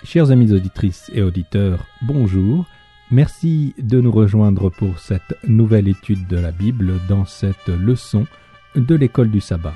Chers amis auditrices et auditeurs, bonjour. Merci de nous rejoindre pour cette nouvelle étude de la Bible dans cette leçon de l'école du sabbat.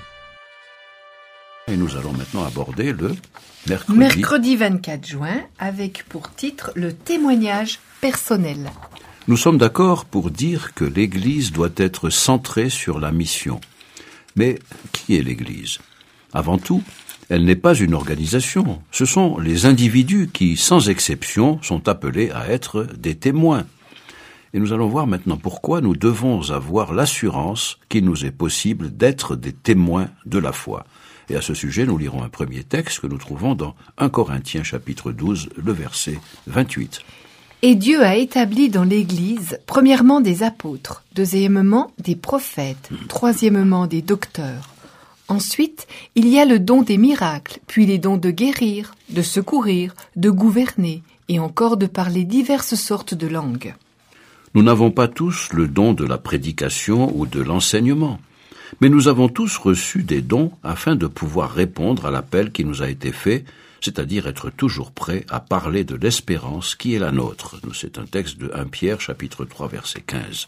Et nous allons maintenant aborder le mercredi 24 juin avec pour titre le témoignage personnel. Nous sommes d'accord pour dire que l'Église doit être centrée sur la mission. Mais qui est l'Église ? Avant tout, elle n'est pas une organisation. Ce sont les individus qui, sans exception, sont appelés à être des témoins. Et nous allons voir maintenant pourquoi nous devons avoir l'assurance qu'il nous est possible d'être des témoins de la foi. Et à ce sujet, nous lirons un premier texte que nous trouvons dans 1 Corinthiens chapitre 12, le verset 28. Et Dieu a établi dans l'Église, premièrement des apôtres, deuxièmement des prophètes, troisièmement des docteurs. Ensuite, il y a le don des miracles, puis les dons de guérir, de secourir, de gouverner, et encore de parler diverses sortes de langues. Nous n'avons pas tous le don de la prédication ou de l'enseignement, mais nous avons tous reçu des dons afin de pouvoir répondre à l'appel qui nous a été fait, c'est-à-dire être toujours prêts à parler de l'espérance qui est la nôtre. C'est un texte de 1 Pierre, chapitre 3, verset 15.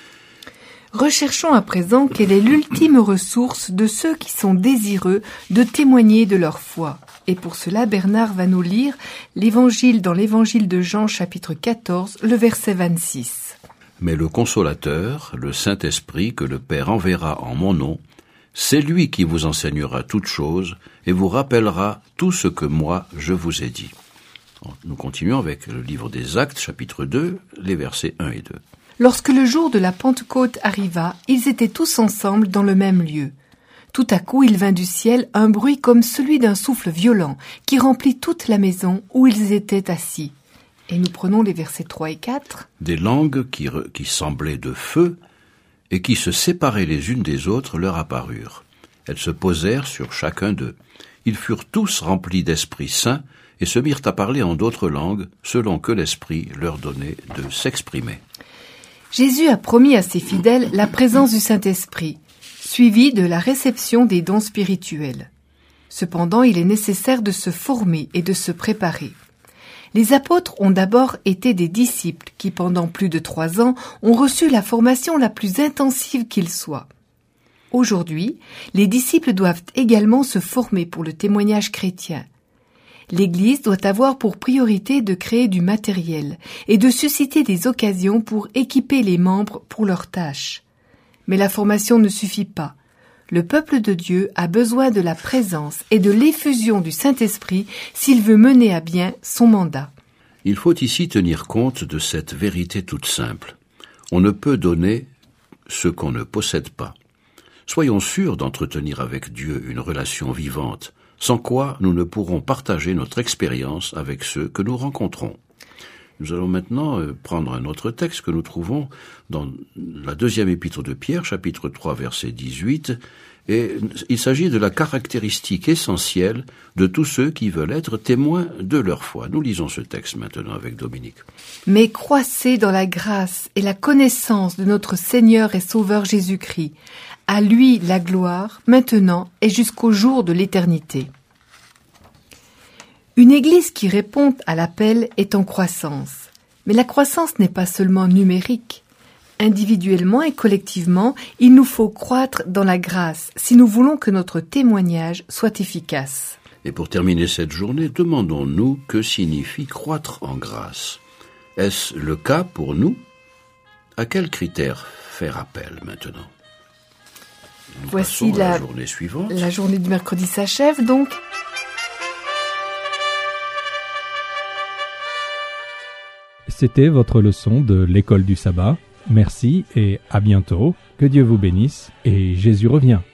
Recherchons à présent quelle est l'ultime ressource de ceux qui sont désireux de témoigner de leur foi. Et pour cela, Bernard va nous lire l'évangile dans l'évangile de Jean, chapitre 14, le verset 26. Mais le Consolateur, le Saint-Esprit que le Père enverra en mon nom, c'est lui qui vous enseignera toutes choses et vous rappellera tout ce que moi je vous ai dit. Nous continuons avec le livre des Actes, chapitre 2, les versets 1 et 2. Lorsque le jour de la Pentecôte arriva, ils étaient tous ensemble dans le même lieu. Tout à coup, il vint du ciel un bruit comme celui d'un souffle violent qui remplit toute la maison où ils étaient assis. Et nous prenons les versets 3 et 4. Des langues qui semblaient de feu et qui se séparaient les unes des autres leur apparurent. Elles se posèrent sur chacun d'eux. Ils furent tous remplis d'Esprit Saint et se mirent à parler en d'autres langues selon que l'Esprit leur donnait de s'exprimer. Jésus a promis à ses fidèles la présence du Saint-Esprit, suivie de la réception des dons spirituels. Cependant, il est nécessaire de se former et de se préparer. Les apôtres ont d'abord été des disciples qui, pendant plus de 3 ans, ont reçu la formation la plus intensive qu'il soit. Aujourd'hui, les disciples doivent également se former pour le témoignage chrétien. L'Église doit avoir pour priorité de créer du matériel et de susciter des occasions pour équiper les membres pour leurs tâches. Mais la formation ne suffit pas. Le peuple de Dieu a besoin de la présence et de l'effusion du Saint-Esprit s'il veut mener à bien son mandat. Il faut ici tenir compte de cette vérité toute simple. On ne peut donner ce qu'on ne possède pas. Soyons sûrs d'entretenir avec Dieu une relation vivante, sans quoi nous ne pourrons partager notre expérience avec ceux que nous rencontrons. Nous allons maintenant prendre un autre texte que nous trouvons dans la 2e épître de Pierre, chapitre 3, verset 18, et il s'agit de la caractéristique essentielle de tous ceux qui veulent être témoins de leur foi. Nous lisons ce texte maintenant avec Dominique. « Mais croissez dans la grâce et la connaissance de notre Seigneur et Sauveur Jésus-Christ. À lui la gloire, maintenant et jusqu'au jour de l'éternité. » Une église qui répond à l'appel est en croissance. Mais la croissance n'est pas seulement numérique. Individuellement et collectivement, il nous faut croître dans la grâce si nous voulons que notre témoignage soit efficace. Et pour terminer cette journée, demandons-nous que signifie croître en grâce. Est-ce le cas pour nous ? À quels critères faire appel maintenant ? Voici la journée suivante. La journée du mercredi s'achève donc. C'était votre leçon de l'école du sabbat. Merci et à bientôt. Que Dieu vous bénisse et Jésus revient.